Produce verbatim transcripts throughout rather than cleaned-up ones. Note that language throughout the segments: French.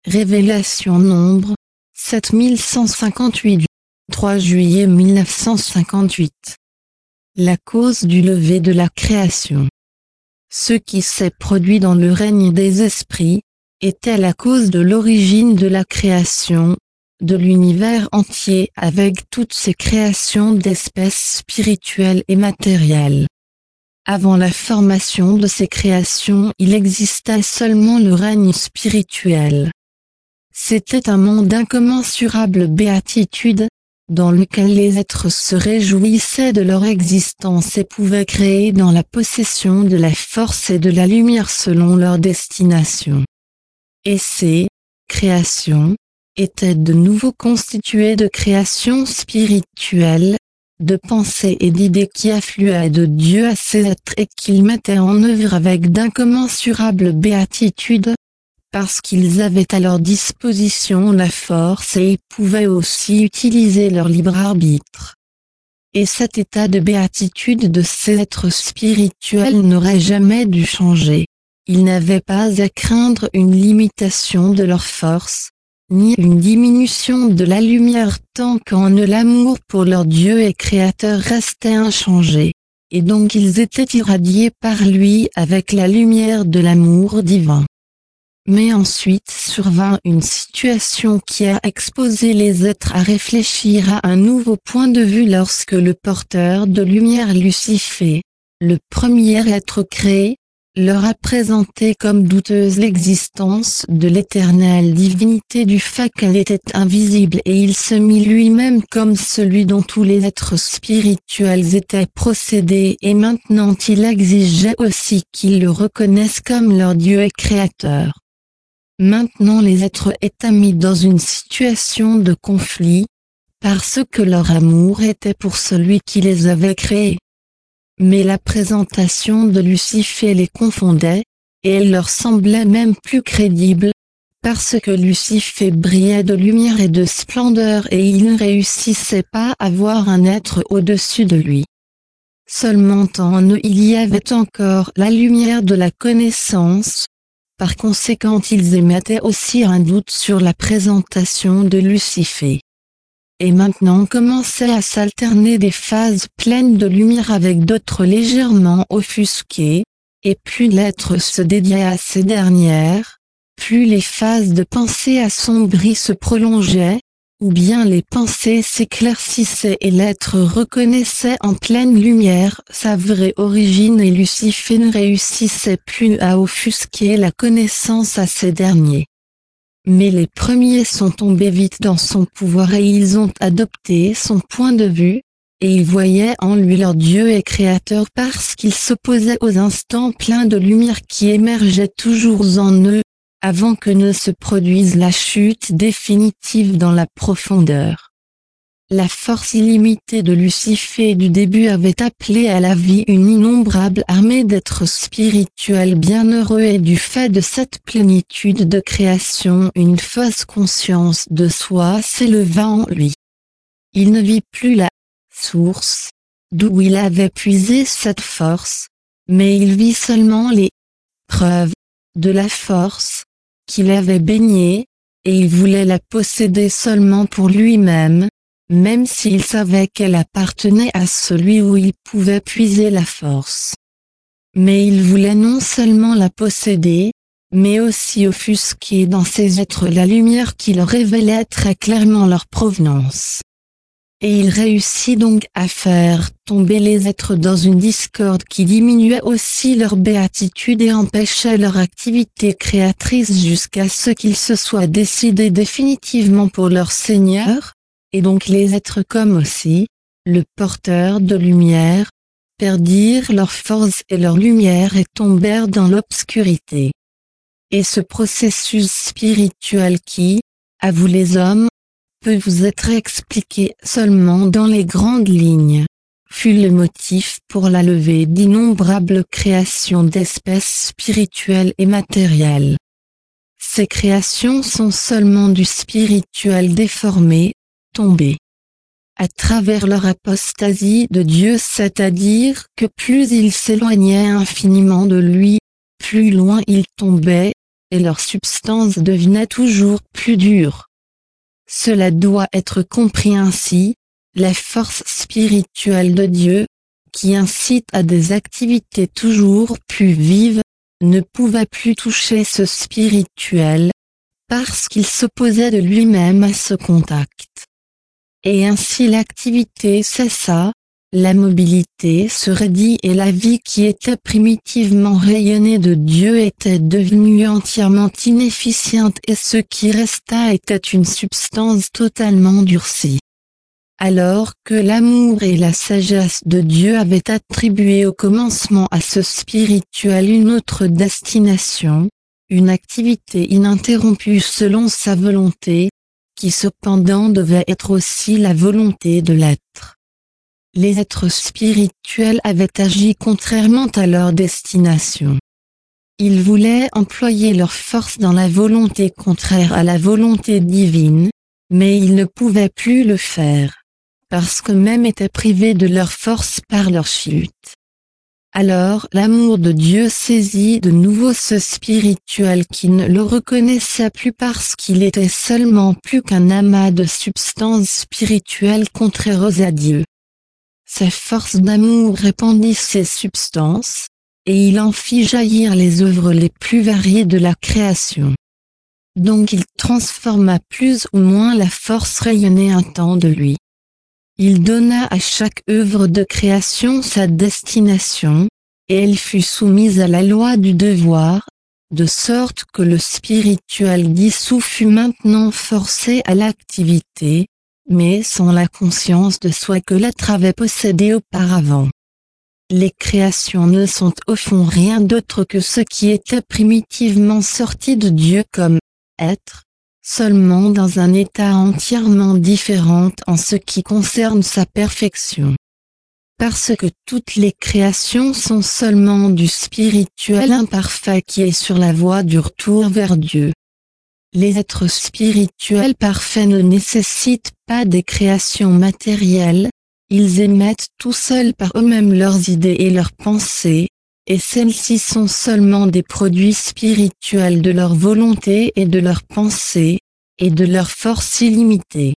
Révélation Nombre, sept mille cent cinquante-huit du trois juillet mille neuf cent cinquante-huit. La cause du lever de la création. Ce qui s'est produit dans le règne des esprits, était la cause de l'origine de la création, de l'univers entier avec toutes ses créations d'espèces spirituelles et matérielles. Avant la formation de ces créations, il existait seulement le règne spirituel. C'était un monde d'incommensurable béatitude, dans lequel les êtres se réjouissaient de leur existence et pouvaient créer dans la possession de la force et de la lumière selon leur destination. Et ces créations étaient de nouveau constituées de créations spirituelles, de pensées et d'idées qui affluaient de Dieu à ces êtres et qu'ils mettaient en œuvre avec d'incommensurables béatitudes, parce qu'ils avaient à leur disposition la force et ils pouvaient aussi utiliser leur libre arbitre. Et cet état de béatitude de ces êtres spirituels n'aurait jamais dû changer. Ils n'avaient pas à craindre une limitation de leur force, ni une diminution de la lumière tant qu'en eux l'amour pour leur Dieu et Créateur restait inchangé, et donc ils étaient irradiés par lui avec la lumière de l'amour divin. Mais ensuite survint une situation qui a exposé les êtres à réfléchir à un nouveau point de vue lorsque le porteur de lumière Lucifer, le premier être créé, leur a présenté comme douteuse l'existence de l'éternelle divinité du fait qu'elle était invisible et il se mit lui-même comme celui dont tous les êtres spirituels étaient procédés et maintenant il exigeait aussi qu'ils le reconnaissent comme leur Dieu et Créateur. Maintenant les êtres étaient mis dans une situation de conflit, parce que leur amour était pour celui qui les avait créés. Mais la présentation de Lucifer les confondait, et elle leur semblait même plus crédible, parce que Lucifer brillait de lumière et de splendeur et il ne réussissait pas à voir un être au-dessus de lui. Seulement en eux il y avait encore la lumière de la connaissance. Par conséquent ils émettaient aussi un doute sur la présentation de Lucifer. Et maintenant commençaient à s'alterner des phases pleines de lumière avec d'autres légèrement offusquées, et plus l'être se dédiait à ces dernières, plus les phases de pensée assombries se prolongeaient, ou bien les pensées s'éclaircissaient et l'être reconnaissait en pleine lumière sa vraie origine et Lucifer ne réussissait plus à offusquer la connaissance à ces derniers. Mais les premiers sont tombés vite dans son pouvoir et ils ont adopté son point de vue, et ils voyaient en lui leur Dieu et Créateur parce qu'il s'opposait aux instants pleins de lumière qui émergeaient toujours en eux, avant que ne se produise la chute définitive dans la profondeur. La force illimitée de Lucifer du début avait appelé à la vie une innombrable armée d'êtres spirituels bienheureux et du fait de cette plénitude de création une fausse conscience de soi s'éleva en lui. Il ne vit plus la source, d'où il avait puisé cette force, mais il vit seulement les preuves de la force qu'il avait baignée, et il voulait la posséder seulement pour lui-même, même s'il savait qu'elle appartenait à celui où il pouvait puiser la force. Mais il voulait non seulement la posséder, mais aussi offusquer dans ses êtres la lumière qui leur révélait très clairement leur provenance. Et il réussit donc à faire tomber les êtres dans une discorde qui diminuait aussi leur béatitude et empêchait leur activité créatrice jusqu'à ce qu'ils se soient décidés définitivement pour leur Seigneur, et donc les êtres comme aussi, le porteur de lumière, perdirent leur force et leur lumière et tombèrent dans l'obscurité. Et ce processus spirituel qui, à vous les hommes, peut vous être expliqué seulement dans les grandes lignes, fut le motif pour la levée d'innombrables créations d'espèces spirituelles et matérielles. Ces créations sont seulement du spirituel déformé, tombé. À travers leur apostasie de Dieu, c'est-à-dire que plus ils s'éloignaient infiniment de lui, plus loin ils tombaient, et leur substance devenait toujours plus dure. Cela doit être compris ainsi, la force spirituelle de Dieu, qui incite à des activités toujours plus vives, ne pouvait plus toucher ce spirituel, parce qu'il s'opposait de lui-même à ce contact. Et ainsi l'activité cessa, la mobilité se raidit et la vie qui était primitivement rayonnée de Dieu était devenue entièrement inefficiente et ce qui resta était une substance totalement durcie. Alors que l'amour et la sagesse de Dieu avaient attribué au commencement à ce spirituel une autre destination, une activité ininterrompue selon sa volonté, qui cependant devait être aussi la volonté de l'être. Les êtres spirituels avaient agi contrairement à leur destination. Ils voulaient employer leur force dans la volonté contraire à la volonté divine, mais ils ne pouvaient plus le faire, parce qu'eux-mêmes étaient privés de leur force par leur chute. Alors l'amour de Dieu saisit de nouveau ce spirituel qui ne le reconnaissait plus parce qu'il était seulement plus qu'un amas de substances spirituelles contraires à Dieu. Sa force d'amour répandit ces substances, et il en fit jaillir les œuvres les plus variées de la création. Donc il transforma plus ou moins la force rayonnée un temps de lui. Il donna à chaque œuvre de création sa destination, et elle fut soumise à la loi du devoir, de sorte que le spirituel dissous fut maintenant forcé à l'activité, mais sans la conscience de soi que l'être avait possédé auparavant. Les créations ne sont au fond rien d'autre que ce qui était primitivement sorti de Dieu comme être, seulement dans un état entièrement différent en ce qui concerne sa perfection. Parce que toutes les créations sont seulement du spirituel imparfait qui est sur la voie du retour vers Dieu. Les êtres spirituels parfaits ne nécessitent pas des créations matérielles, ils émettent tout seuls par eux-mêmes leurs idées et leurs pensées, et celles-ci sont seulement des produits spirituels de leur volonté et de leurs pensées, et de leur force illimitée.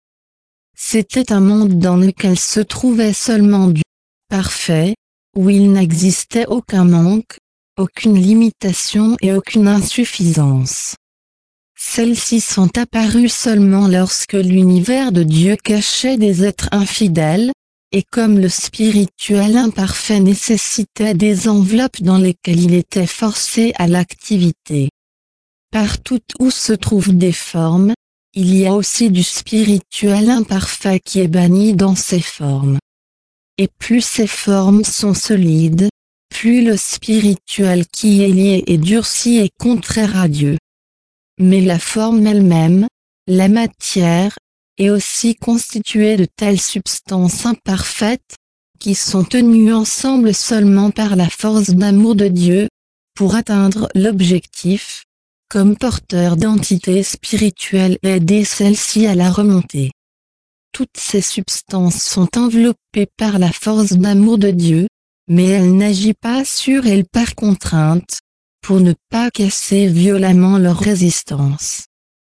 C'était un monde dans lequel se trouvait seulement Dieu parfait, où il n'existait aucun manque, aucune limitation et aucune insuffisance. Celles-ci sont apparues seulement lorsque l'univers de Dieu cachait des êtres infidèles, et comme le spirituel imparfait nécessitait des enveloppes dans lesquelles il était forcé à l'activité. Partout où se trouvent des formes, il y a aussi du spirituel imparfait qui est banni dans ces formes. Et plus ces formes sont solides, plus le spirituel qui est lié et durci est contraire à Dieu. Mais la forme elle-même, la matière, est aussi constituée de telles substances imparfaites, qui sont tenues ensemble seulement par la force d'amour de Dieu, pour atteindre l'objectif, comme porteurs d'entités spirituelles et aider celles-ci à la remonter. Toutes ces substances sont enveloppées par la force d'amour de Dieu, mais elle n'agit pas sur elles par contrainte, pour ne pas casser violemment leur résistance.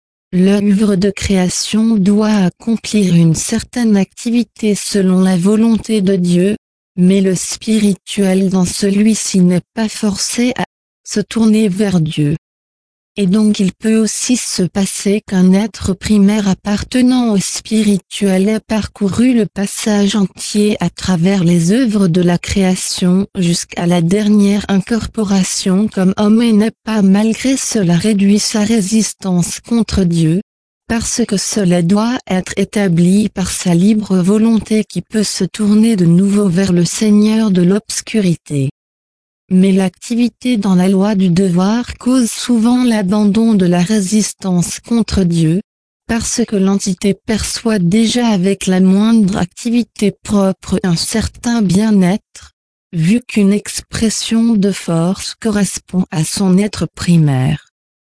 L'œuvre de création doit accomplir une certaine activité selon la volonté de Dieu, mais le spirituel dans celui-ci n'est pas forcé à se tourner vers Dieu. Et donc il peut aussi se passer qu'un être primaire appartenant au spirituel ait parcouru le passage entier à travers les œuvres de la création jusqu'à la dernière incorporation comme homme et n'ait pas malgré cela réduit sa résistance contre Dieu, parce que cela doit être établi par sa libre volonté qui peut se tourner de nouveau vers le Seigneur de l'obscurité. Mais l'activité dans la loi du devoir cause souvent l'abandon de la résistance contre Dieu, parce que l'entité perçoit déjà avec la moindre activité propre un certain bien-être, vu qu'une expression de force correspond à son être primaire.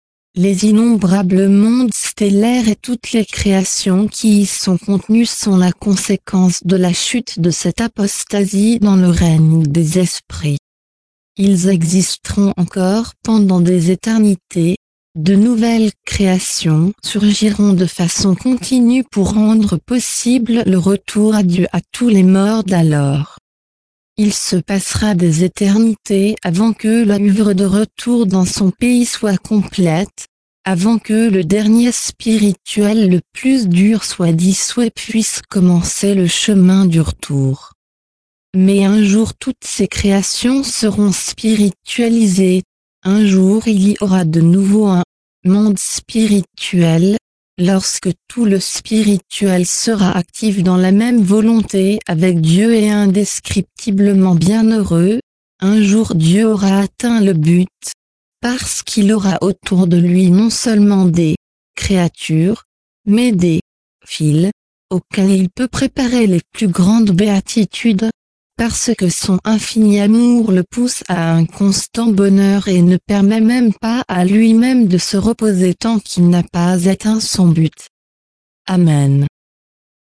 Les innombrables mondes stellaires et toutes les créations qui y sont contenues sont la conséquence de la chute de cette apostasie dans le règne des esprits. Ils existeront encore pendant des éternités, de nouvelles créations surgiront de façon continue pour rendre possible le retour à Dieu à tous les morts d'alors. Il se passera des éternités avant que l'œuvre de retour dans son pays soit complète, avant que le dernier spirituel le plus dur soit dissous et puisse commencer le chemin du retour. Mais un jour toutes ces créations seront spiritualisées, un jour il y aura de nouveau un monde spirituel, lorsque tout le spirituel sera actif dans la même volonté avec Dieu et indescriptiblement bienheureux, un jour Dieu aura atteint le but, parce qu'il aura autour de lui non seulement des créatures, mais des fils, auxquels il peut préparer les plus grandes béatitudes, parce que son infini amour le pousse à un constant bonheur et ne permet même pas à lui-même de se reposer tant qu'il n'a pas atteint son but. Amen.